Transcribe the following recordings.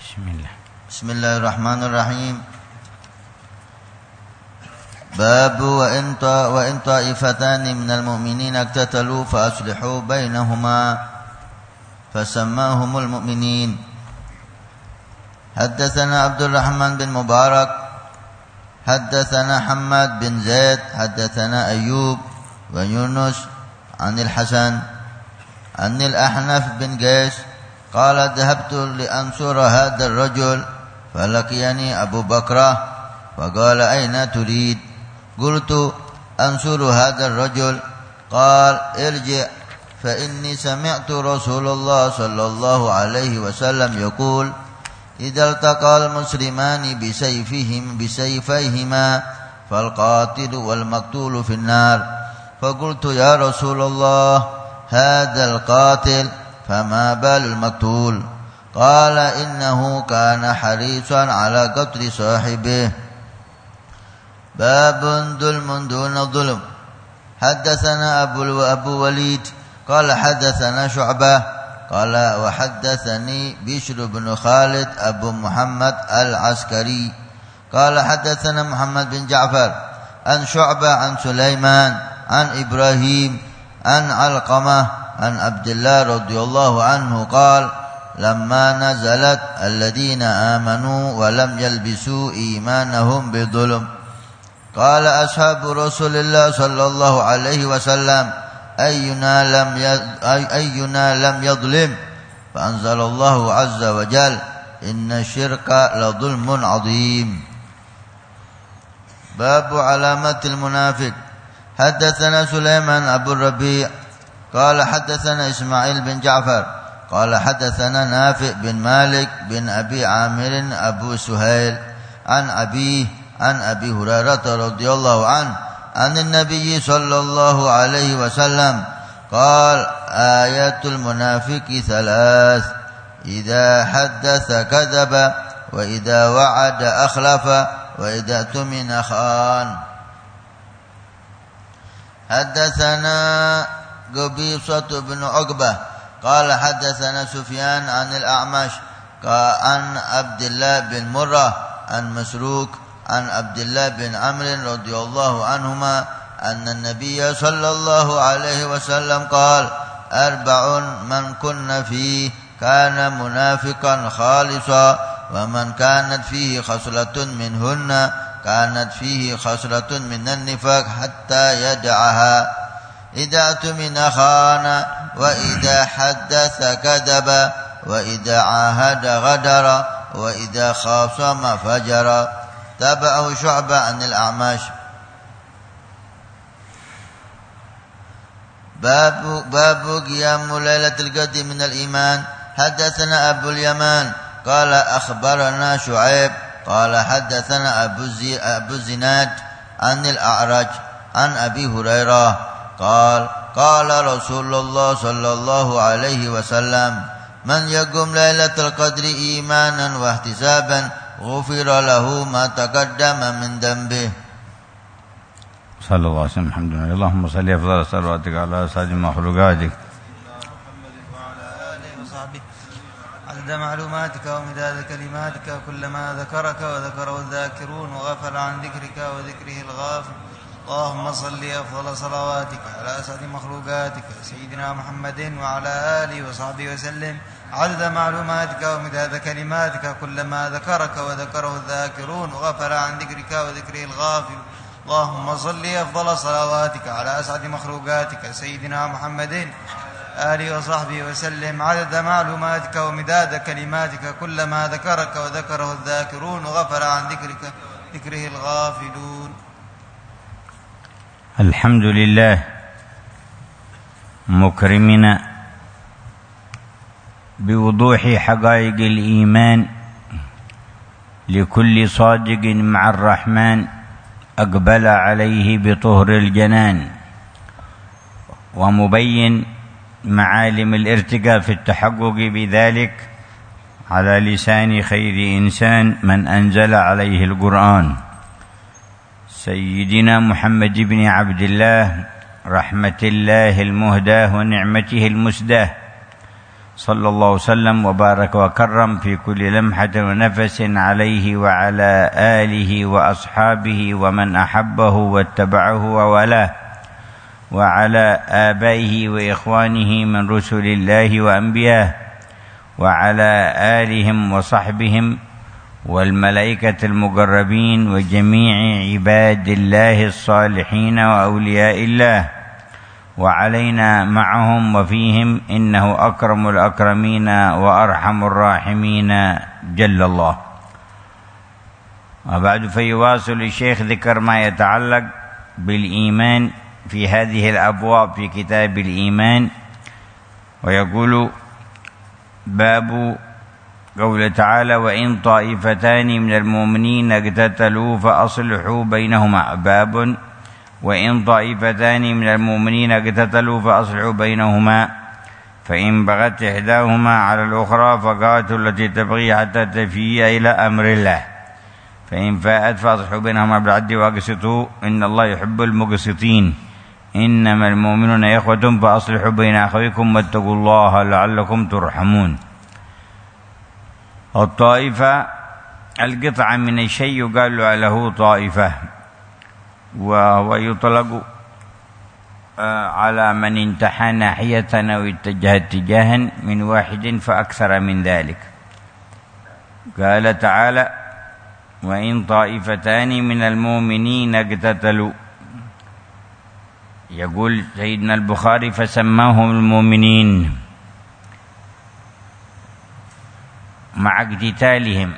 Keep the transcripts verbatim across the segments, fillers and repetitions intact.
بسم الله بسم الله الرحمن الرحيم. باب وإن وإن طائفتان من المؤمنين اقتتلوا فأصلحوا بينهما فسماهم المؤمنين. حدثنا عبد الرحمن بن مبارك حدثنا حماد بن زيد حدثنا أيوب ويونس عن الحسن عن الأحنف بن قيس قال ذهبت لأنصر هذا الرجل فلقيني أبو بكر فقال أين تريد؟ قلت أنصر هذا الرجل. قال ارجع فإني سمعت رسول الله صلى الله عليه وسلم يقول إذا التقى المسلمان بسيفهم بسيفيهما فالقاتل والمقتول في النار. فقلت يا رسول الله هذا القاتل فما بال المقتول؟ قال إنه كان حريصا على قتل صاحبه. باب ظلم دون ظلم. حدثنا أبو أبو وليد قال حدثنا شعبة قال وحدثني بشر بن خالد أبو محمد العسكري قال حدثنا محمد بن جعفر عن شعبة عن سليمان عن إبراهيم عن علقمة عن عبد الله رضي الله عنه قال لما نزلت الذين آمنوا ولم يلبسوا إيمانهم بظلم قال أصحاب رسول الله صلى الله عليه وسلم أينا لم أينا لم يظلم؟ فأنزل الله عز وجل إن الشرك لظلم عظيم. باب علامة المنافق. حدثنا سليمان أبو الربيع قال حدثنا إسماعيل بن جعفر قال حدثنا نافع بن مالك بن أبي عامر أبو سهيل عن أبيه عن أبي هريرة رضي الله عنه عن النبي صلى الله عليه وسلم قال آيات المنافق ثلاث إذا حدث كذب وإذا وعد أخلف وإذا اؤتمن خان. حدثنا قبيصة بن عقبة قال حدثنا سفيان عن الأعمش عن عبد الله بن مرة عن مسروق عن عبد الله بن عمرو رضي الله عنهما أن النبي صلى الله عليه وسلم قال أربع من كن فيه كان منافقا خالصا ومن كانت فيه خصلة منهن كانت فيه خصلة من النفاق حتى يدعها إذا اؤتمن خان وإذا حدث كذب وإذا عاهد غدر وإذا خاصم فجر. تابعه شعبة عن الأعمش. باب باب قيام ليلة القدر من الإيمان. حدثنا أبو اليمان قال أخبرنا شعيب قال حدثنا أبو, زي أبو الزناد عن الأعرج عن أبي هريرة قال قال رسول الله صلى الله عليه وسلم من يقوم ليلة القدر إيمانا واحتسابا غفر له ما تقدم من ذنبه. صلى الله عليه وسلم. الحمد لله. اللهم صل أفضل صلواتك على سيد مخلوقاتك وعلى آله وصحبه عدد معلوماتك ومداد كلماتك كلما ذكرك وذكره الذاكرون وغفل عن ذكرك وذكره الغافل. اللهم صل أفضل صلواتك على أسعد مخلوقاتك سيدنا محمد وعلى آله وصحبه وسلم عدد معلوماتك ومداد كلماتك كلما ذكرك وذكره الذاكرون وغفل عن ذكرك وذكره الغافل. اللهم صل أفضل صلواتك على أسعد مخلوقاتك سيدنا محمد آله وصحبه وسلم عدد معلوماتك ومداد كلماتك كلما ذكرك وذكره الذاكرون وغفل عن ذكرك ذكره الغافلون. الحمد لله مكرمنا بوضوح حقائق الإيمان لكل صادق مع الرحمن أقبل عليه بطهر الجنان ومبين معالم الارتقاء في التحقق بذلك على لسان خير إنسان من أنزل عليه القرآن سيدنا محمد بن عبد الله رحمة الله المهداه ونعمته المسداه صلى الله وسلم وبارك وكرم في كل لمحة ونفس عليه وعلى آله وأصحابه ومن أحبه واتبعه وولاه، وعلى آبائه وإخوانه من رسل الله وأنبيائه، وعلى آلهم وصحبهم والملائكة المقربين وجميع عباد الله الصالحين وأولياء الله، وعلينا معهم وفيهم، إنه أكرم الأكرمين وأرحم الراحمين جل الله. وبعد، فيواصل الشيخ ذكر ما يتعلق بالإيمان في هذه الأبواب في كتاب الإيمان، ويقول: باب قوله تعالى: وإن طائفتان من المؤمنين اقتتلوا فأصلحوا بينهما. باب وإن طائفتان من المؤمنين اقتتلوا فأصلحوا بينهما، فإن بغت إحداهما على الأخرى فقاتلوا التي تبغي حتى تفيء إلى أمر الله، فإن فاءت فأصلحوا بينهما بالعدل وأقسطوا إن الله يحب المقسطين، إنما المؤمنون إخوة فأصلحوا بين أخويكم واتقوا الله لعلكم ترحمون. الطائفة القطعة من الشيء يقال له طائفة، وهو يطلق على من انتحى ناحية أو اتجه اتجاها من واحد فأكثر من ذلك. قال تعالى: وإن طائفتان من المؤمنين اقتتلوا. يقول سيدنا البخاري: فسماهم المؤمنين مع اقتتالهم،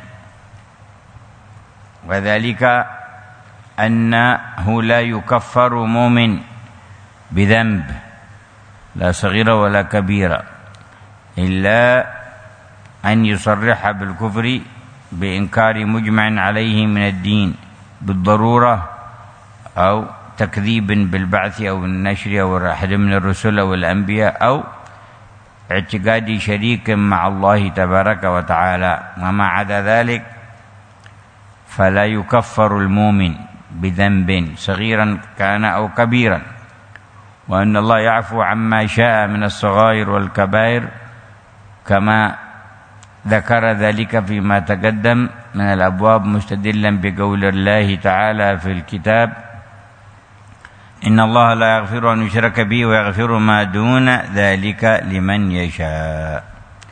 وذلك أنه لا يكفر مؤمن بذنب لا صغيرة ولا كبيرة إلا أن يصرح بالكفر بإنكار مجمع عليه من الدين بالضرورة، أو تكذيب بالبعث أو النشر أو أحد من الرسل أو الأنبياء، أو اعتقاد شريك مع الله تبارك وتعالى. وما عدا ذلك فلا يكفر المؤمن بذنب صغيرا كان أو كبيرا، وأن الله يعفو عما شاء من الصغائر والكبائر، كما ذكر ذلك فيما تقدم من الأبواب، مستدلا بقول الله تعالى في الكتاب: إن الله لا يغفر أن يشرك به ويغفر ما دون ذلك لمن يشاء.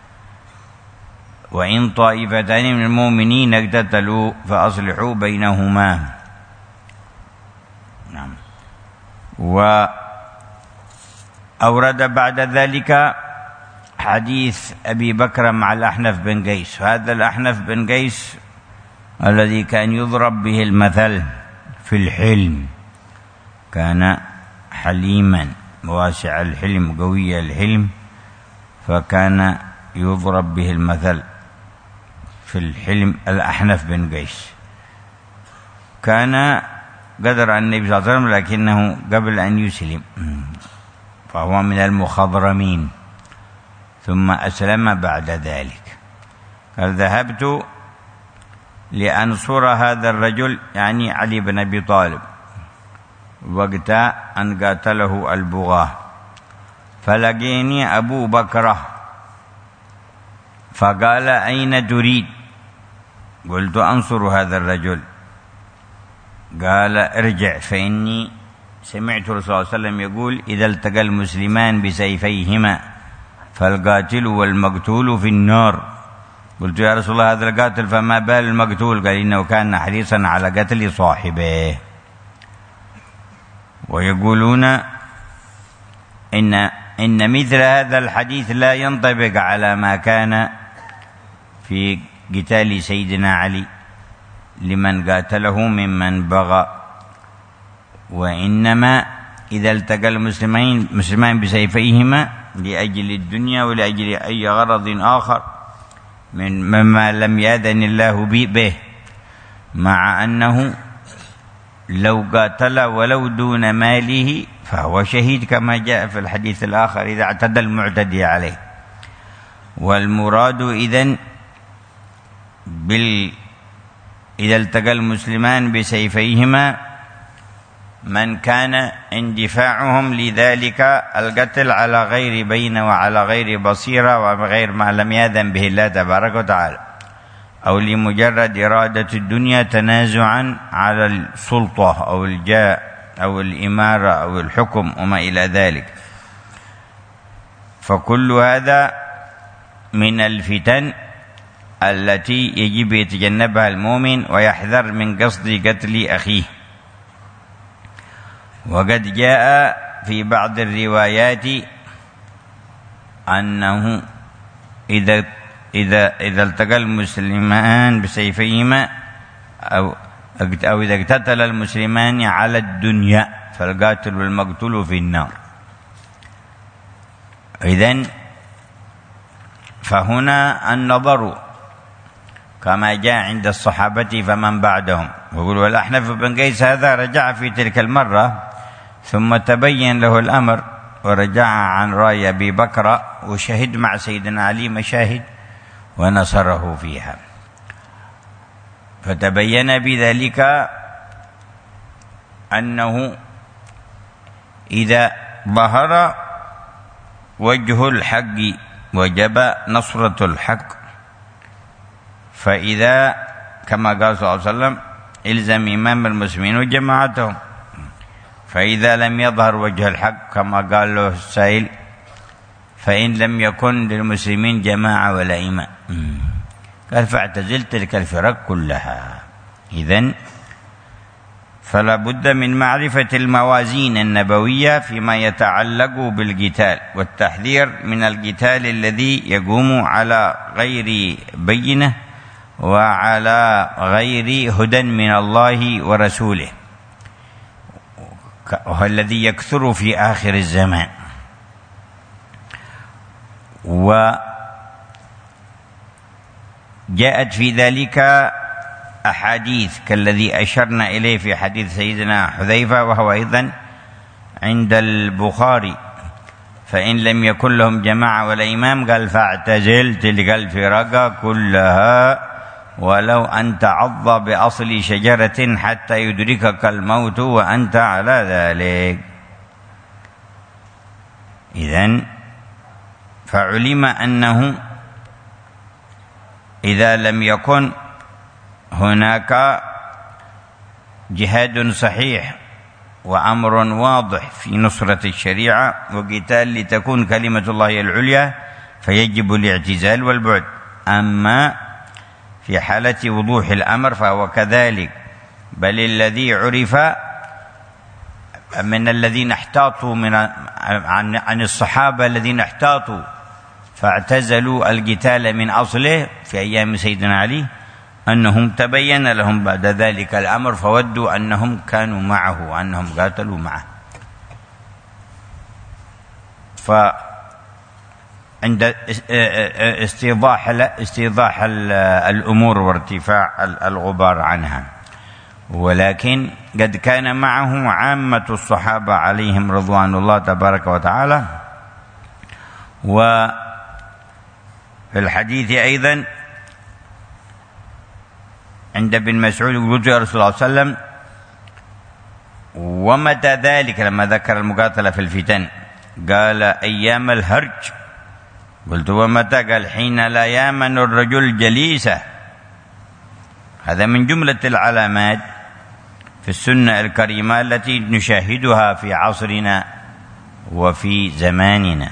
وإن طائفتان من المؤمنين اقتتلوا فأصلحوا بينهما. نعم. وأورد بعد ذلك حديث أبي بكر مع الأحنف بن قيس. هذا الأحنف بن قيس الذي كان يضرب به المثل في الحلم، كان حليما واسع الحلم قوي الحلم، فكان يضرب به المثل في الحلم. الأحنف بن قيس كان قدر النبي صلى الله عليه وسلم، لكنه قبل أن يسلم، فهو من المخضرمين، ثم أسلم بعد ذلك. قال: ذهبت لأنصر هذا الرجل، يعني علي بن أبي طالب، وقت أن قاتله البغاة، فلقيني أبو بكر فقال: أين تريد؟ قلت: أنصر هذا الرجل. قال: ارجع، فإني سمعت الرسول صلى الله عليه وسلم يقول: إذا التقى المسلمان بسيفيهما فالقاتل والمقتول في النار. قلت: يا رسول الله، هذا القاتل فما بال المقتول؟ قال: إنه كان حريصا على قتل صاحبه. ويقولون إن إن مثل هذا الحديث لا ينطبق على ما كان في قتال سيدنا علي لمن قاتله ممن بغى، وإنما إذا التقى المسلمين مسلمان بسيفيهما لأجل الدنيا ولأجل أي غرض آخر من مما لم يأذن الله به، مع أنه لو قاتل ولو دون ماله فهو شهيد، كما جاء في الحديث الآخر: إذا اعتدى المعتدي عليه. والمراد إذن بال إذا التقى المسلمان بسيفيهما من كان اندفاعهم لذلك القتل على غير بينة وعلى غير بصيرة وغير ما لم يأذن به الله تبارك وتعالى، أو لمجرد إرادة الدنيا تنازعا على السلطة أو الجاه أو الإمارة أو الحكم وما إلى ذلك. فكل هذا من الفتن التي يجب يتجنبها المؤمن ويحذر من قصد قتل أخيه. وقد جاء في بعض الروايات أنه إذا إذا إذا التقى المسلمان بسيفيهما أو أو إذا اقتتل المسلمان على الدنيا فالقاتل والمقتول في النار. إذن فهنا النظر كما جاء عند الصحابة فمن بعدهم. يقول والأحنف بن قيس هذا رجع في تلك المرة ثم تبين له الأمر ورجع عن رأي أبي بكر وشهد مع سيدنا علي مشاهد ونصره فيها. فتبين بذلك أنه إذا ظهر وجه الحق وجب نصرة الحق، فإذا كما قال صلى الله عليه وسلم إلزم إمام المسلمين وجماعتهم، فإذا لم يظهر وجه الحق كما قال له السائل فإن لم يكن للمسلمين جماعة ولا إمام، قال فاعتزل تلك الفرق كلها. إذن فلا بد من معرفة الموازين النبوية فيما يتعلق بالقتال والتحذير من القتال الذي يقوم على غير بينة وعلى غير هدى من الله ورسوله، وهو الذي يكثر في آخر الزمان. وجاءت في ذلك أحاديث كالذي أشرنا إليه في حديث سيدنا حذيفة وهو أيضا عند البخاري، فإن لم يكن لهم جماعة ولا إمام قال فاعتزل تلك الفرق كلها ولو أن تعض بأصل شجرة حتى يدركك الموت وأنت على ذلك. إذن فعلم أنه إذا لم يكن هناك جهاد صحيح وأمر واضح في نصرة الشريعة وقتال لتكون كلمة الله العليا فيجب الاعتزال والبعد. أما في حالة وضوح الأمر فهو كذلك، بل الذي عرف من الذين احتاطوا من عن, عن الصحابة الذين احتاطوا فاعتزلوا القتال من أصله في أيام سيدنا علي أنهم تبين لهم بعد ذلك الأمر فودوا أنهم كانوا معه وأنهم قاتلوا معه. فعند استيضاح استيضاح الأمور وارتفاع الغبار عنها، ولكن قد كان معه عامة الصحابة عليهم رضوان الله تبارك وتعالى. وفي الحديث أيضا عند ابن مسعود قلت يا رسول الله صلى الله عليه وسلم ومتى ذلك لما ذكر المقاتلة في الفتن قال أيام الهرج. قلت ومتى؟ قال حين لا يامن الرجل جليسه. هذا من جملة العلامات في السنة الكريمة التي نشاهدها في عصرنا وفي زماننا.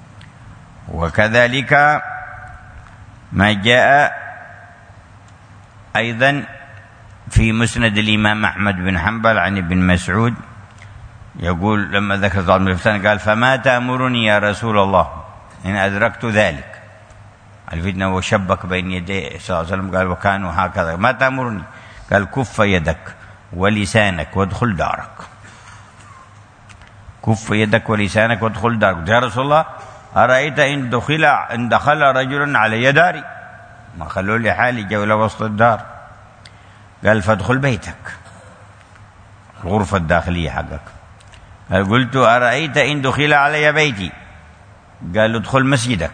وكذلك ما جاء أيضا في مسند الإمام أحمد بن حنبل عن ابن مسعود يقول لما ذكر ضرب الفتن قال فما تأمرني يا رسول الله إن أدركت ذلك الفتنة وشبك بين يديه صلى الله عليه وسلم قال وكانوا هكذا ما تأمرني قال كف يدك ولسانك وادخل دارك. كف يدك ولسانك وادخل دارك. يا رسول الله أرأيت إن دخل إن دخل رجل علي داري ما خلوا لي حالي جولة وسط الدار. قال فادخل بيتك الغرفة الداخلية حقك. قال قلت أرأيت إن دخل علي بيتي قال ادخل مسجدك.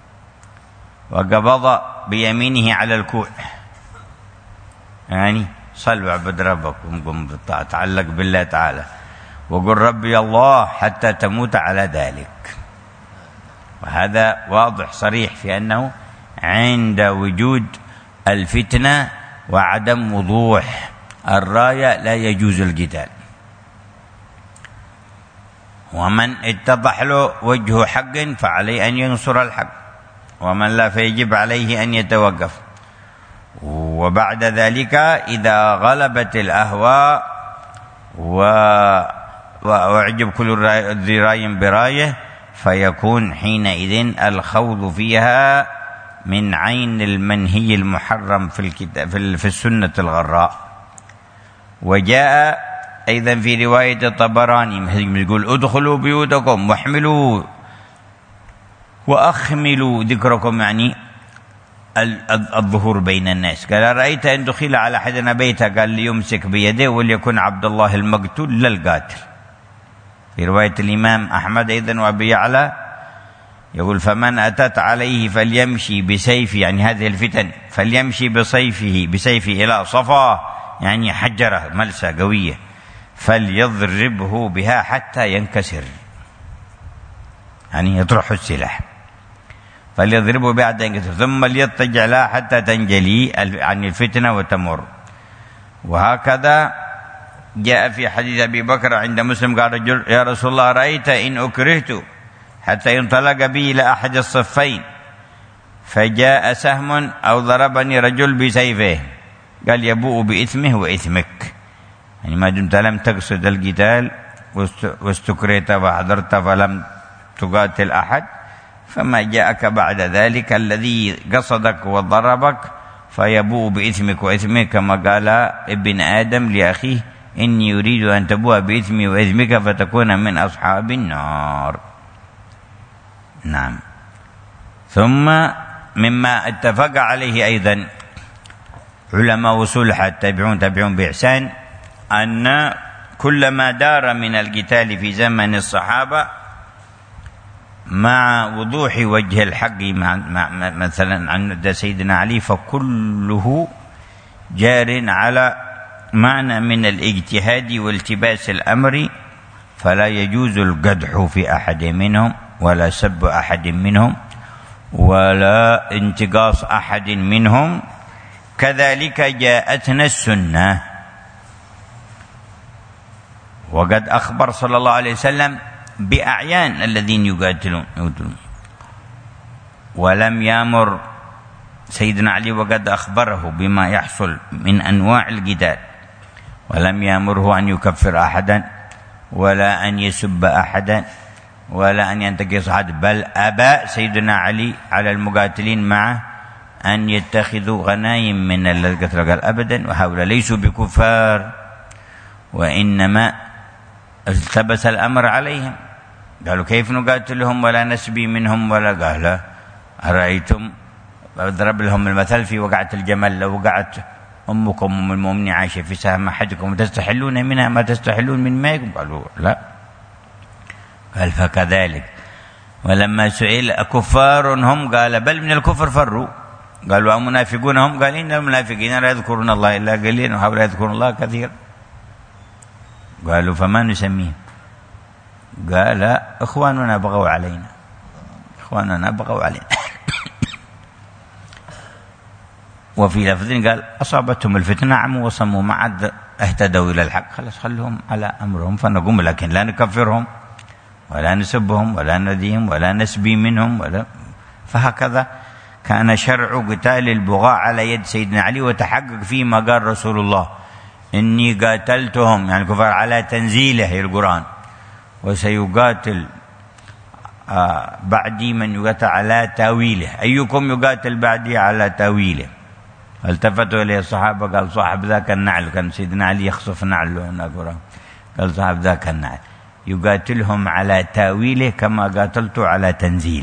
وقبض بيمينه على الكوع يعني صل واعبد ربك وقم بالطاعة، تعلق بالله تعالى وقل ربي الله حتى تموت على ذلك. وهذا واضح صريح في أنه عند وجود الفتنة وعدم وضوح الراية لا يجوز الجدال. ومن اتضح له وجه حق فعليه أن ينصر الحق، ومن لا فيجب عليه أن يتوقف. وبعد ذلك إذا غلبت الأهواء وأعجب كل ذي راي برايه فيكون حينئذ الخوض فيها من عين المنهي المحرم في الكتاب في السنة الغراء. وجاء أيضا في رواية الطبراني يقول ادخلوا بيوتكم واحملوا وأخملوا ذكركم، يعني الظهور بين الناس. قال رأيت أن دخل على أحدنا بيته قال ليمسك بيده وليكن عبد الله المقتول لا القاتل. في رواية الإمام أحمد أيضا وأبي يعلى يقول فمن أتت عليه فليمشي بسيفه، يعني هذه الفتن، فليمشي بسيفه بسيفه إلى صفا، يعني حجرة ملسة قوية، فليضربه بها حتى ينكسر، يعني يطرح السلاح، فليضربه بها حتى ينكسر، ثم ليضطجع لها حتى تنجلي عن الفتنة وتمر. وهكذا جاء في حديث أبي بكر عند مسلم قال رجل يا رسول الله رأيت إن أكرهت حتى ينطلق بي إلى أحد الصفين فجاء سهم أو ضربني رجل بسيفه، قال يبوء بإثمه وإثمك، يعني ما دمت لم تقصد القتال واستكرهت وحضرت فلم تقاتل أحد، فما جاءك بعد ذلك الذي قصدك وضربك فيبوء بإثمك وإثمك، كما قال ابن آدم لأخيه إني يريد أن تبوء بإثمي وإثمك فتكون من أصحاب النار. نعم. ثم مما اتفق عليه أيضا علماء وصلح التابعون تابعون بإحسان أن كلما دار من القتال في زمن الصحابة مع وضوح وجه الحق مع مع مثلا عند سيدنا علي فكله جار على معنى من الاجتهاد والتباس الأمر، فلا يجوز القدح في أحد منهم ولا سب أحد منهم ولا انتقاص أحد منهم. كذلك جاءتنا السنة، وقد أخبر صلى الله عليه وسلم بأعيان الذين يقاتلون، ولم يأمر سيدنا علي وقد أخبره بما يحصل من أنواع القتال، ولم يأمره أن يكفر أحدا ولا أن يسب أحدا ولا أن ينتقص أحد، بل أبى سيدنا علي على المقاتلين معه أن يتخذوا غنايم من القتل، قال أبدا وهؤلاء ليسوا بكفار، وإنما التبس الأمر عليهم. قالوا كيف نقاتلهم ولا نسبي منهم ولا، قال أرأيتم أضرب لهم المثل في وقعة الجمل، لو وقعت أمكم أم المؤمنين عايشة في سهم أحدكم تستحلون منها ما تستحلون من ماءكم، قالوا لا، قال فكذلك. ولما سئل أكفار هم قال بل من الكفر فروا، قالوا أمنافقون هم قال إن المنافقين لا يذكرون الله إلا قليلا وهؤلاء يذكرون الله كثيرا، قالوا فما نسميهم، قال إخواننا بغوا علينا، إخواننا بغوا علينا. وفي لفظ قال أصابتهم الفتنة عموا وصموا ما عاد اهتدوا إلى الحق، خلاص خلهم على أمرهم فنقوم، لكن لا نكفرهم ولا نسبهم ولا نديهم ولا نسبي منهم ولا. فهكذا كان شرع قتال البغاء على يد سيدنا علي، وتحقق فيما قال رسول الله إني قاتلتهم، يعني كفار على تنزيله القرآن، وسيقاتل آه بعدي من يقاتل على تاويله، أيكم يقاتل بعدي على تاويله. التفتوا إليه الصحابة قال صاحب ذاك النعل، كان سيدنا علي يخصف نعله، قال صاحب ذاك النعل يقاتلهم على تاويله كما قاتلت على تنزيله.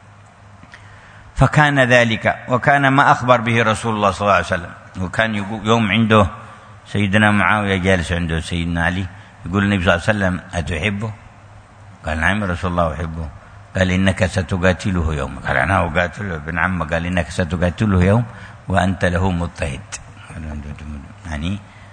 فكان ذلك، وكان ما أخبر به رسول الله صلى الله عليه وسلم. وكان يوم عنده سيدنا معاوية جالس عنده سيدنا علي، يقول النبي صلى الله عليه وسلم أتحبه؟ قال نعم رسول الله أحبه. قال إنك ستقاتله يوم، قال أنا أقاتله ابن عمه، قال إنك ستقاتله يوم وأنت له مضطهد، يعني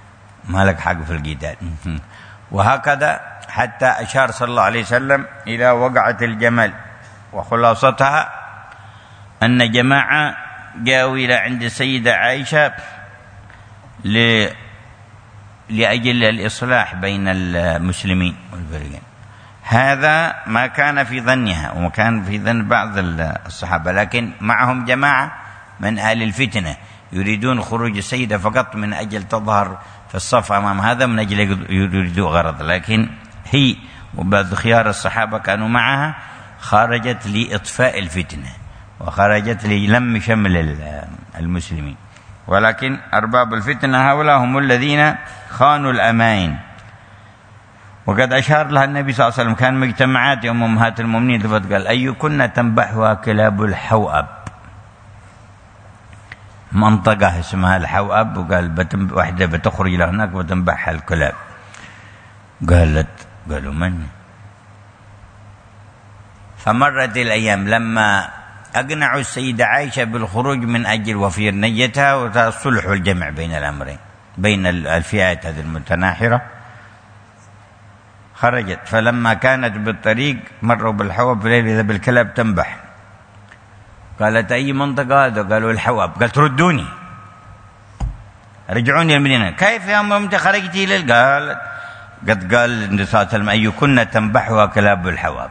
ما لك حق في القتال. وهكذا حتى أشار صلى الله عليه وسلم إلى وقعة الجمل، وخلاصتها أن جماعة جاءوا إلى عند السيدة عائشة ل... لأجل الإصلاح بين المسلمين والفريقين. هذا ما كان في ظنها وما كان في ظن بعض الصحابة، لكن معهم جماعة من أهل الفتنة يريدون خروج السيدة فقط من أجل تظهر في الصف أمام هذا، من أجل يريدوا غرض، لكن هي وبعض خيار الصحابة كانوا معها، خرجت لإطفاء الفتنة وخرجت للم شمل المسلمين. ولكن أرباب الفتنة هؤلاء هم الذين خانوا الأمائن. وقد أشار لها النبي صلى الله عليه وسلم، كان مجتمعات يوم أمهات المؤمنين قال أيكن تنبحها كلاب الحوأب، منطقة اسمها الحوأب، وقال بتنب... واحدة بتخرج لهناك وتنبحها الكلاب. قالت قالوا من؟ فمرت الأيام لما أقنعوا السيدة عائشة بالخروج من أجل وفير نيتها وتصلح الجمع بين الأمرين، بين الفئات هذه المتناحرة. خرجت، فلما كانت بالطريق مروا بالحوأب في الليل إذا بالكلاب تنبح. قالت أي منطقة هذا؟ قالوا الحوأب. قالت ردوني، رجعوني المدينة. كيف يا أم أنت خرجتي ليل؟ قالت قد قال النبي صلى الله عليه وسلم أيكن تنبحها كلاب الحوأب.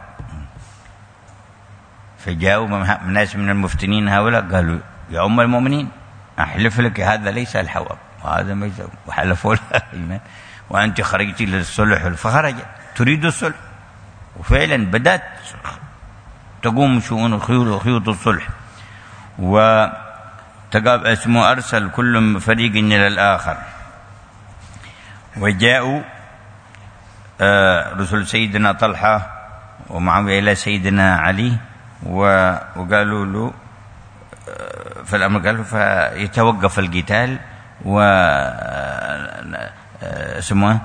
فجاءوا ناس من المفتنين هؤلاء قالوا يا أم المؤمنين أحلف لك هذا ليس الحوأب وهذا ما يسوي، وحلفوا لها وأنت خرجتي للصلح. فخرجت تريد الصلح، وفعلا بدأت تقوم شؤون خيوط الصلح، وتقاب اسمه أرسل كل فريق إلى الآخر. وجاءوا رسل سيدنا طلحة ومعاوية إلى سيدنا علي، وقالوا له في الأمر قالوا فيتوقف القتال و اسمه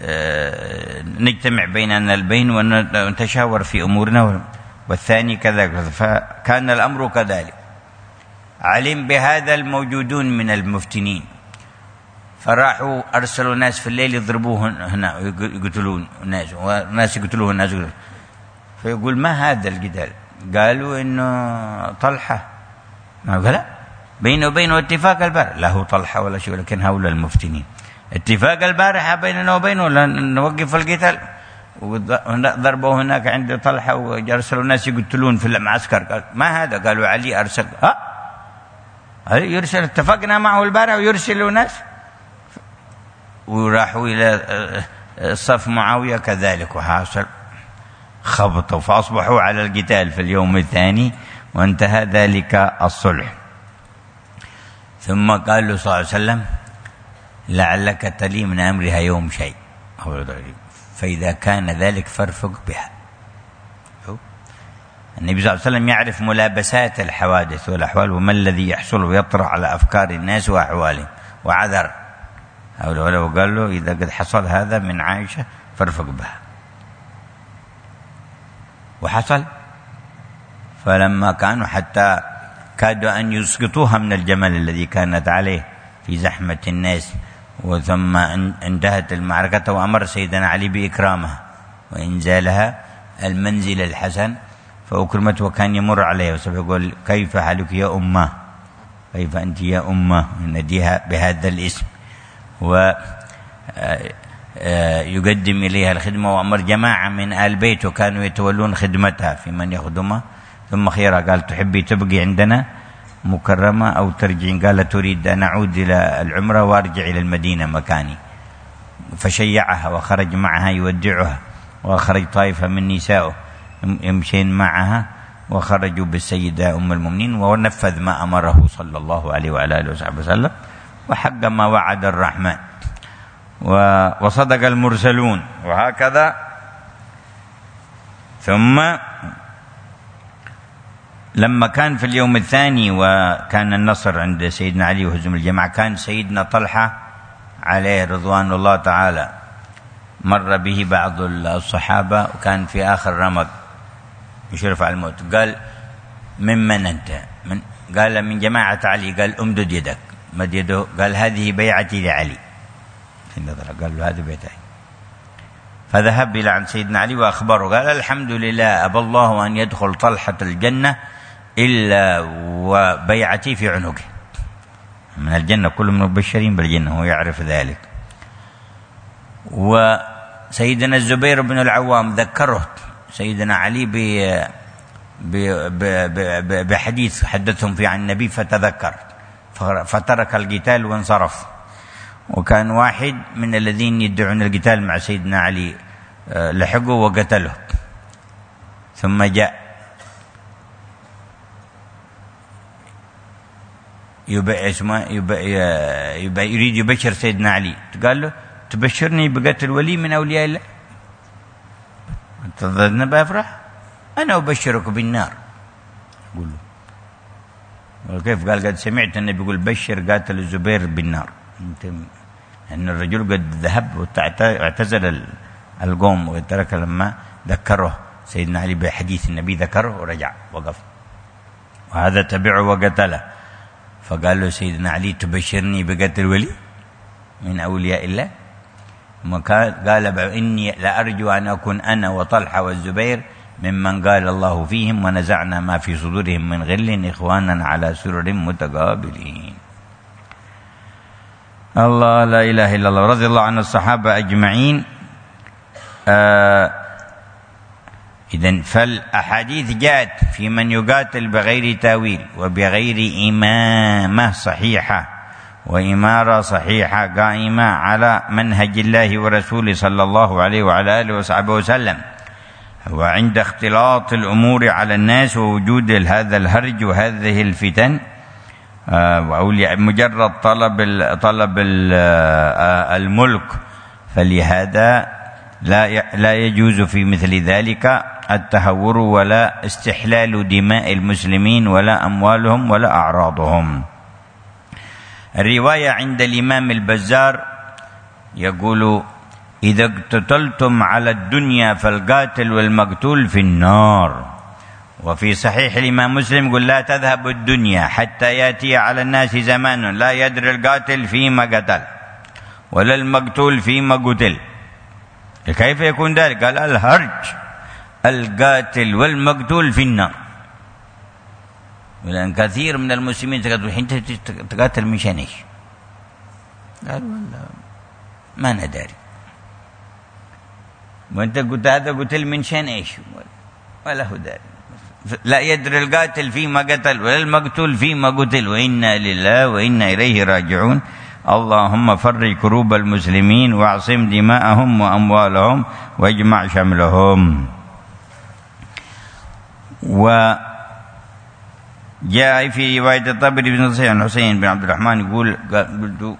نجتمع بيننا البين ونتشاور في أمورنا، والثاني كذا. فكان الأمر كذلك. علم بهذا الموجودون من المفتنين، فراحوا أرسلوا ناس في الليل يضربوه هنا ويقتلون الناس، وناس يقتلوه الناس. فيقول ما هذا القتال؟ قالوا إنه طلحة. ما قال لا، بينه وبينه اتفاق البارحة. له طلحة ولا شيء، لكن هؤلاء المفتنين اتفاق البارحة بيننا وبينه نوقف القتال. وضربوا هناك عند طلحة وأرسلوا الناس يقتلون في المعسكر. قال ما هذا؟ قالوا علي أرسل. ها علي يرسل، اتفقنا معه البارحة ويرسلوا ناس. وراحوا إلى صف معاوية كذلك، وحاصل خبطوا، فأصبحوا على القتال في اليوم الثاني، وانتهى ذلك الصلح. ثم قال له صلى الله عليه وسلم لعلك تلي من أمرها يوم شيء، فإذا كان ذلك فارفق بها. النبي صلى الله عليه وسلم يعرف ملابسات الحوادث والأحوال وما الذي يحصل ويطرح على أفكار الناس وأحوالهم، وعذر وقال له إذا قد حصل هذا من عائشة فارفق بها. وحصل. فلما كانوا حتى كادوا أن يسقطوها من الجمل الذي كانت عليه في زحمة الناس، وثم انتهت المعركة، وأمر سيدنا علي بإكرامها وإنزالها المنزل الحسن، فأكرمت. وكان يمر عليها ويقول كيف حالك يا أمه، كيف أنت يا أمه، يناديها بهذا الاسم، ويقدم إليها الخدمة. وأمر جماعة من آل بيته كانوا يتولون خدمتها في من يخدمها. ثم خيرها قال تحبي تبقي عندنا مكرمة أو ترجعين؟ قال تريد أن أعود إلى العمرة وأرجع إلى المدينة مكاني. فشيعها وخرج معها يودعها، وخرج طائفة من نسائه يمشين معها، وخرجوا بالسيدة أم المؤمنين، ونفذ ما أمره صلى الله عليه وعلى آله وصحبه وسلم، وحق ما وعد الرحمن وصدق المرسلون. وهكذا. ثم لما كان في اليوم الثاني وكان النصر عند سيدنا علي وهزم الجماعة، كان سيدنا طلحة عليه رضوان الله تعالى مر به بعض الصحابة، وكان في آخر رمق يشرف على الموت. قال ممن أنت؟ من قال من جماعة علي. قال امدد يدك. مد يده. قال هذه بيعتي لعلي. قال له هذا بيتي. فذهب إلى عند سيدنا علي وأخبره، قال الحمد لله أبى الله أن يدخل طلحة الجنة إلا وبيعتي في عنقه. من الجنة، كل من مبشرين بالجنة، هو يعرف ذلك. وسيدنا الزبير بن العوام ذكره سيدنا علي بحديث حدثهم فيه عن النبي فتذكر، فترك القتال وانصرف. وكان واحد من الذين يدعون القتال مع سيدنا علي لحقه وقتله، ثم جاء يبقى اسمه يبقى يبقى يريد يبشر سيدنا علي، قال له تبشرني بقتل ولي من أولياء الله؟ تظن بأفرح؟ أنا أبشرك بالنار. قل له كيف؟ قال قد سمعت النبي يقول بشر قاتل الزبير بالنار. أن الرجل قد ذهب واعتزل القوم وترك لما ذكره سيدنا علي بحديث النبي، ذكره ورجع وقف، وهذا تبعه وقتله. فقال له سيدنا علي تبشرني بقتل ولي من أولياء الله؟ قال إني لأرجو أن أكون أنا وطلحة والزبير ممن قال الله فيهم ونزعنا ما في صدورهم من غل إخوانا على سرر متقابلين. الله لا إله إلا الله. رضي الله عن الصحابة أجمعين. آه إذن فالأحاديث جاءت في من يقاتل بغير تاويل وبغير إمامة صحيحة وإمارة صحيحة قائمة على منهج الله ورسوله صلى الله عليه وعلى آله وصحبه وسلم، وعند اختلاط الأمور على الناس ووجود هذا الهرج وهذه الفتن أو مجرد طلب طلب الملك، فلهذا لا لا يجوز في مثل ذلك التهور ولا استحلال دماء المسلمين ولا أموالهم ولا أعراضهم. الرواية عند الإمام البزار يقول إذا اقتتلتم على الدنيا فالقاتل والمقتول في النار. وفي صحيح الإمام مسلم يقول لا تذهب الدنيا حتى يأتي على الناس زمان لا يدري القاتل فيما قتل ولا المقتول فيما قتل. كيف يكون ذلك؟ قال الهرج القاتل والمقتول في النار. لأن كثير من المسلمين تقول أنت تقاتل مشان إيش؟ قال والله ما نداري. وأنت قلت هذا قتل من شان إيش؟ ولا هو داري. لا يدري القاتل فيما قتل ولا المقتول فيما قتل، وإنا لله وإنا إليه راجعون. اللهم فرج كروب المسلمين واعصم دماءهم وأموالهم واجمع شملهم. وجاء في رواية الطبري بن حسين حسين بن عبد الرحمن يقول قلت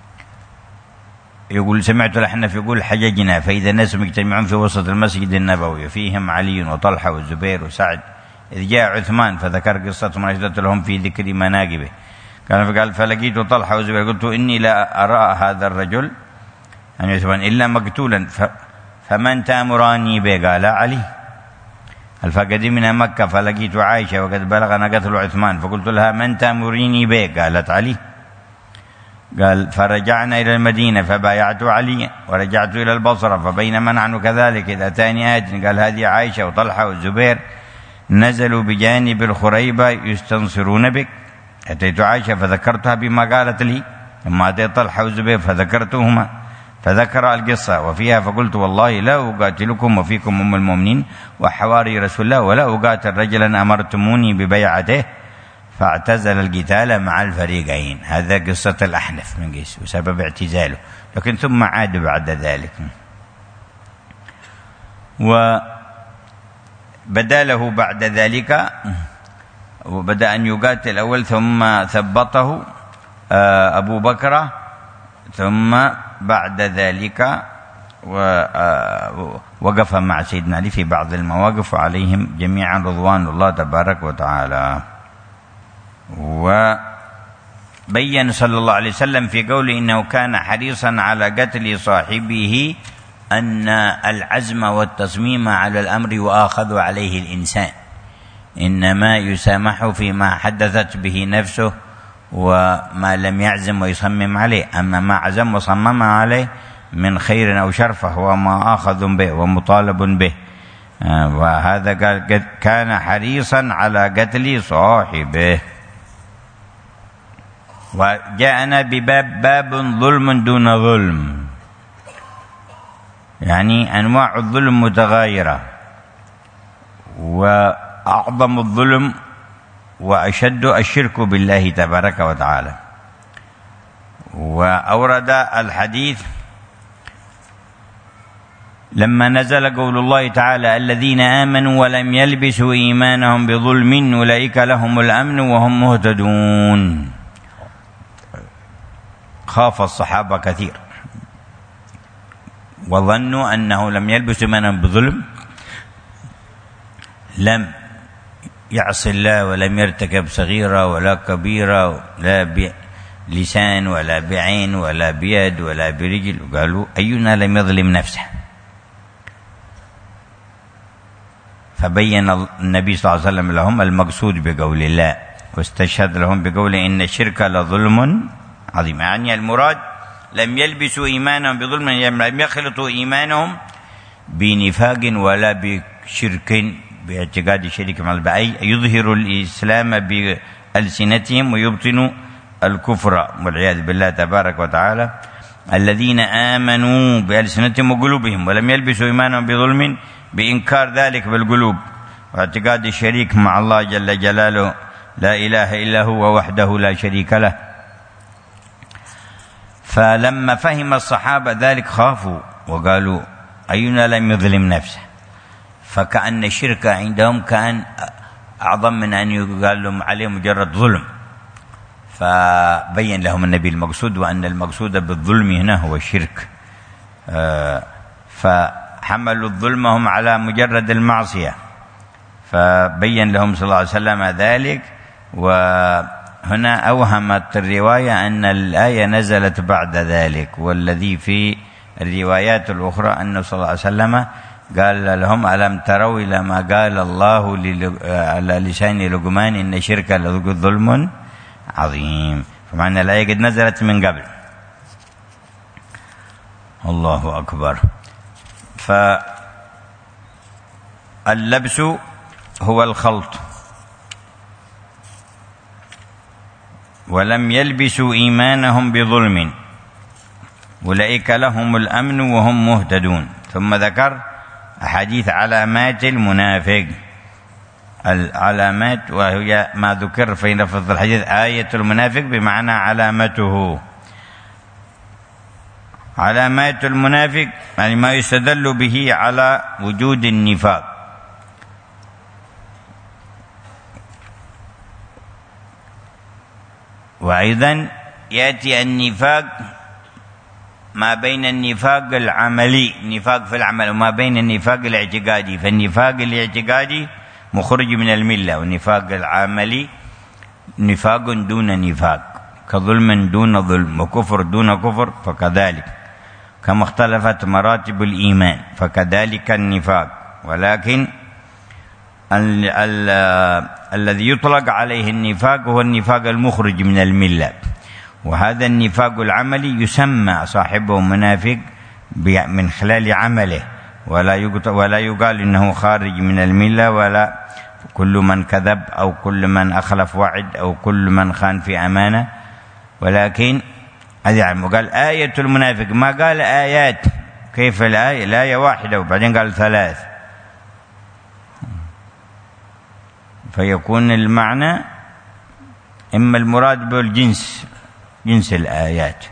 يقول سمعت الأحنف يقول حججنا فإذا الناس مجتمعون في وسط المسجد النبوي فيهم علي وطلحة والزبير وسعد، إذ جاء عثمان فذكر قصتهم ونشدت لهم في ذكر مناقبه. كان فقال فلقيت طلحة والزبير قلت إني لا أرى هذا الرجل أن عثمان إلا مقتولا فمن تأمراني به؟ قال علي. فقدمنا مكة فلقيت عائشة وقد بلغنا قتل عثمان فقلت لها من تأمريني به؟ قالت علي. قال فرجعنا إلى المدينة فبايعت علي ورجعت إلى البصرة فبينما نحن كذلك إذا أتاني آت قال هذه عائشة وطلحة والزبير نزلوا بجانب الخريبة يستنصرون بك. أتيت عائشة فذكرتها بما قالت لي، ثم أتيت طلحة والزبير فذكرتهما فذكر القصة وفيها فقلت والله لا أقاتلكم وفيكم أم المؤمنين وحواري رسول الله ولا أقاتل رجلا أمرتموني ببيعته فاعتزل القتال مع الفريقين. هذا قصة الأحنف من قيس وسبب اعتزاله، لكن ثم عاد بعد ذلك. وبدا له بعد ذلك وبدأ أن يقاتل أول ثم ثبطه أبو بكر، ثم بعد ذلك وقف مع سيدنا علي في بعض المواقف وعليهم جميعا رضوان الله تبارك وتعالى. وبين صلى الله عليه وسلم في قوله إنه كان حريصا على قتل صاحبه أن العزم والتصميم على الأمر يؤاخذ عليه الإنسان، إنما يسامح فيما حدثت به نفسه وما لم يعزم ويصمم عليه. أما ما عزم وصمم عليه من خير أو شر فهو ما آخذ به ومطالب به. وهذا قال كان حريصا على قتل صاحبه. وجاءنا بباب باب ظلم دون ظلم، يعني أنواع الظلم متغايرة، وأعظم الظلم وأشد الشرك بالله تبارك وتعالى. وأورد الحديث لما نزل قول الله تعالى الذين آمنوا ولم يلبسوا إيمانهم بظلم أولئك لهم الأمن وهم مهتدون. خاف الصحابة كثير وظنوا أنه لم يلبسوا إيمانهم بظلم، لم يعص الله ولم يرتكب صغيرة ولا كبيرة، لا بلسان ولا بعين ولا بيد ولا برجل، وقالوا أينا لم يظلم نفسه. فبين النبي صلى الله عليه وسلم لهم المقصود بقول الله، واستشهد لهم بقول إن الشرك لظلم عظيم. يعني المراد لم يلبسوا إيمانهم بظلم، لم يخلطوا إيمانهم بنفاق ولا بشرك باعتقاد الشريك مع الله، أي يظهر الإسلام بألسنتهم ويبطنوا الكفر والعياذ بالله تبارك وتعالى. الذين آمنوا بألسنتهم وقلوبهم ولم يلبسوا إيمانهم بظلم، بإنكار ذلك بالقلوب واعتقاد الشريك مع الله جل جلاله لا إله إلا هو وحده لا شريك له. فلما فهم الصحابة ذلك خافوا وقالوا أينا لم يظلم نفسه، فكأن الشرك عندهم كان أعظم من أن يقال لهم عليه مجرد ظلم. فبين لهم النبي المقصود، وأن المقصود بالظلم هنا هو الشرك. فحملوا ظلمهم على مجرد المعصية، فبين لهم صلى الله عليه وسلم ذلك. وهنا أوهمت الرواية أن الآية نزلت بعد ذلك، والذي في الروايات الأخرى أنه صلى الله عليه وسلم قال لهم ألم تروا إلى ما قال الله على لسان لقمان إن الشرك لظلم عظيم. فمعنى الآية قد نزلت من قبل. الله أكبر. فاللبس هو الخلط. ولم يلبسوا إيمانهم بظلم أولئك لهم الأمن وهم مهتدون. ثم ذكر أحاديث علامات المنافق. العلامات وهي ما ذكر في لفظ الحديث آية المنافق بمعنى علامته. علامات المنافق يعني ما يستدل به على وجود النفاق. وأيضا يأتي النفاق ما بين النفاق العملي، نفاق في العمل، وما بين النفاق الاعتقادي. فالنفاق الاعتقادي مخرج من الملة، والنفاق العملي نفاق دون نفاق، كظلم دون ظلم وكفر دون كفر. فكذلك كما اختلفت مراتب الإيمان فكذلك النفاق. ولكن ال ال الذي يطلق عليه النفاق هو النفاق المخرج من الملة، وهذا النفاق العملي يسمى صاحبه منافق من خلال عمله، ولا ولا يقال إنه خارج من الملة، ولا كل من كذب أو كل من أخلف وعد أو كل من خان في أمانة. ولكن هذا قال آية المنافق، ما قال آيات. كيف الآية؟ الآية واحدة وبعدين قال ثلاث، فيكون المعنى إما المراد بالجنس، جنس الآيات،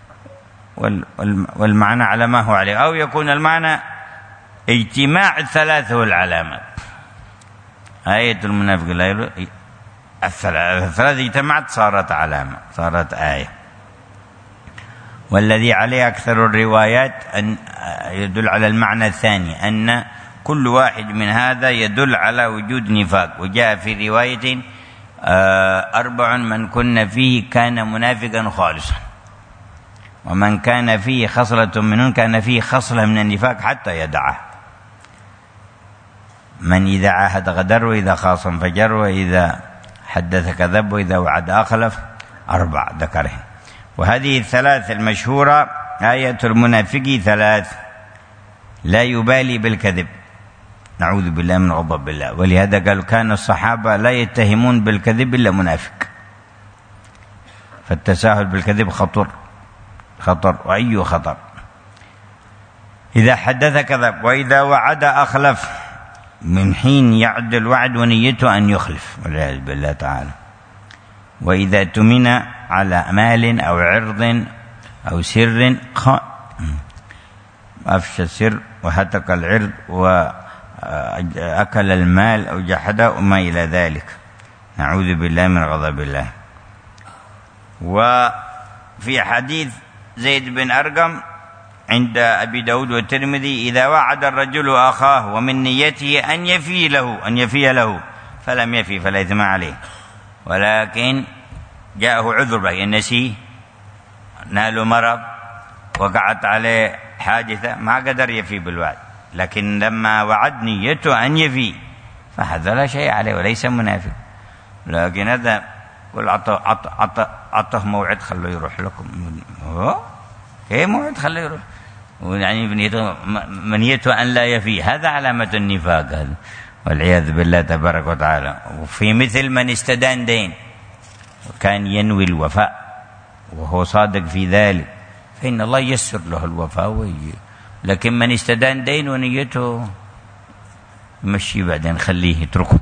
والمعنى على ما هو عليه، أو يكون المعنى اجتماع الثلاثة والعلامات. آية المنافق الثلاثة اجتمعت صارت علامة، صارت آية. والذي عليه أكثر الروايات أن يدل على المعنى الثاني، أن كل واحد من هذا يدل على وجود نفاق. وجاء في رواية أربع من كن فيه كان منافقا خالصا، ومن كان فيه خصلة منهم كان فيه خصلة من النفاق حتى يدعه. من إذا عاهد غدر، وإذا خاصم فجر، وإذا حدث كذب، وإذا وعد أخلف، أربع ذكرهم. وهذه الثلاث المشهورة آية المنافق ثلاث: لا يبالي بالكذب، نعوذ بالله من غضب الله. ولهذا قالوا كان الصحابة لا يتهمون بالكذب إلا منافق، فالتساهل بالكذب خطر خطر وأي خطر. إذا حدث كذب، وإذا وعد أخلف، من حين يعد الوعد ونيته أن يخلف والعياذ بالله تعالى. وإذا اؤتمن على مال أو عرض أو سر أفشى السر وهتك العرض وأكل المال أو جحده وما إلى ذلك، نعوذ بالله من غضب الله. وفي حديث زيد بن أرقم عند أبي داود والترمذي: إذا وعد الرجل أخاه ومن نيته أن يفي له أن يفي له فلم يفي فلا إثم عليه، ولكن جاءه عذر به، نسي، نال مرض، وقعت عليه حادثة، ما قدر يفي بالوعد، لكن لما وعد نيته أن يفي فهذا لا شيء عليه وليس منافق. لكن هذا قل عطه موعد خلوا يروح لكم، هو ايه موعد خلوا يروح، يعني منيته أن لا يفي، هذا علامة النفاق هذا والعياذ بالله تبارك وتعالى. وفي مثل من استدان دين وكان ينوي الوفاء وهو صادق في ذلك فإن الله ييسر له الوفاء ويجي. لكن من استدان دين ونيته يمشي بعدين خليه يتركه.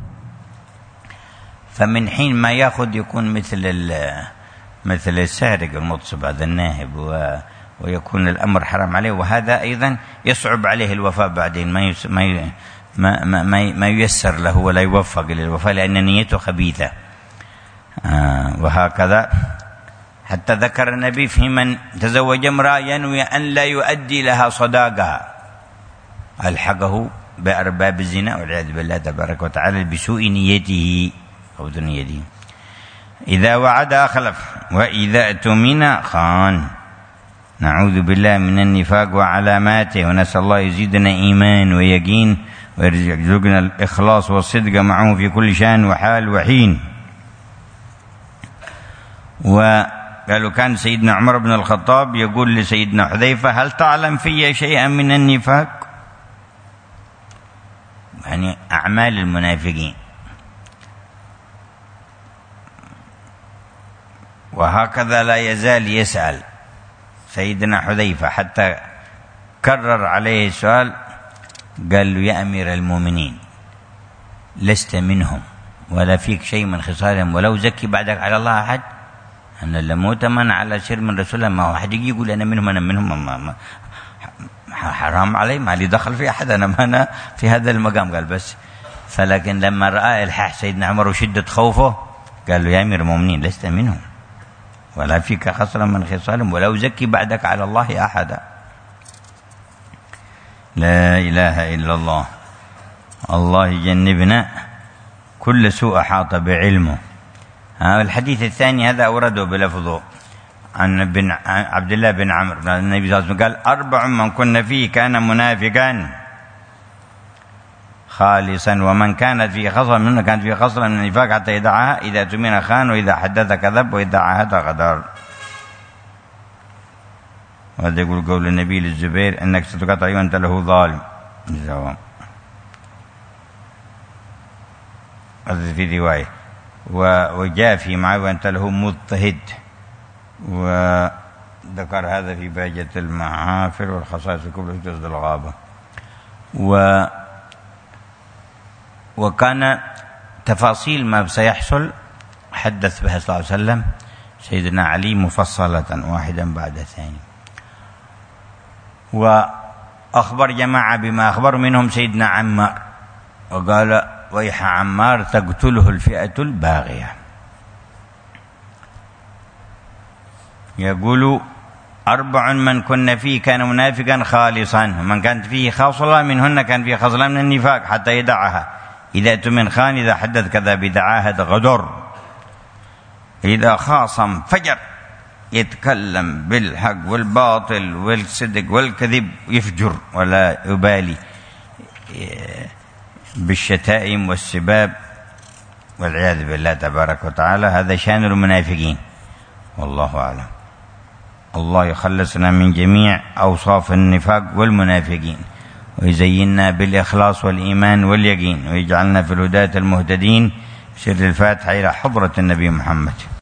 فمن حين ما ياخذ يكون مثل مثل السارق المغتصب هذا الناهب، ويكون الأمر حرام عليه، وهذا أيضا يصعب عليه الوفاء بعدين، ما ما ما ما, ما ييسر له ولا يوفق للوفاء لأن نيته خبيثة. آه وهكذا حتى ذكر النبي في من تزوج امرأة ينوي أن لا يؤدي لها صداقها ألحقه بأرباب الزنا والعياذ بالله تبارك وتعالى بسوء نيته أو نيته. إذا وعد أخلف، وإذا اؤتمن خان، نعوذ بالله من النفاق وعلاماته، ونسأل الله يزيدنا إيمان ويقين ويرزقنا الإخلاص والصدق معه في كل شان وحال وحين. وقالوا كان سيدنا عمر بن الخطاب يقول لسيدنا حذيفة: هل تعلم في شيئا من النفاق؟ يعني أعمال المنافقين. وهكذا لا يزال يسأل سيدنا حذيفة حتى كرر عليه السؤال، قال له: يا أمير المؤمنين لست منهم ولا فيك شيء من خصالهم ولو زكي بعدك على الله أحد. أنا لم أؤتمن على سر من رسول الله، ما هو أحد يجي يقول أنا منهم أنا منهم ما ما حرام علي، ما لي دخل في أحد، أنا ما أنا في هذا المقام. قال بس. فلكن لما رأى الحاح سيدنا عمر وشدة خوفه قال له: يا أمير المؤمنين لست منهم ولا فيك خصلة من خصالهم ولو زكي بعدك على الله أحدا. لا إله إلا الله. الله يجنبنا كل سوء حاط بعلمه. الحديث الثاني هذا أورده بلفظه عن بن عبد الله بن عمرو النبي صلى الله عليه وسلم قال: أربع من كن فيه كان منافقا خالصا، ومن كانت فيه خصلة منه كانت فيه خصلة من النفاق حتى يدعها: إذا اؤتمن خان، وإذا حدث كذب، وإذا عاهد غدر. وهذا يقول قول النبي للزبير: إنك ستقطع وأنت له ظالم. هذا في رواية. وجاء في معه وأنت له مضطهد، وذكر هذا في باجة المعافر والخصائص الكبرى في جزء الغابة. و وكان تفاصيل ما سيحصل حدث بها صلى الله عليه وسلم سيدنا علي مفصلة واحدا بعد الثاني، وأخبر جماعة بما أخبر منهم سيدنا عمار، وقال: ويح عمار تقتله الفئة الباغية. يقول: أربع من كن فيه كان منافقا خالصا، ومن كانت فيه خصلة منهن كان فيه خصلة من النفاق حتى يدعها: إذا اؤتمن خان، إذا حدث كذب، إذا عاهد غدر، إذا خاصم فجر، يتكلم بالحق والباطل والصدق والكذب، يفجر ولا يبالي بالشتائم والسباب والعياذ بالله تبارك وتعالى. هذا شان المنافقين. والله أعلم. الله يخلصنا من جميع أوصاف النفاق والمنافقين، ويزيننا بالإخلاص والإيمان واليقين، ويجعلنا في الهداة المهتدين. سر الفاتحة إلى حضرة النبي محمد.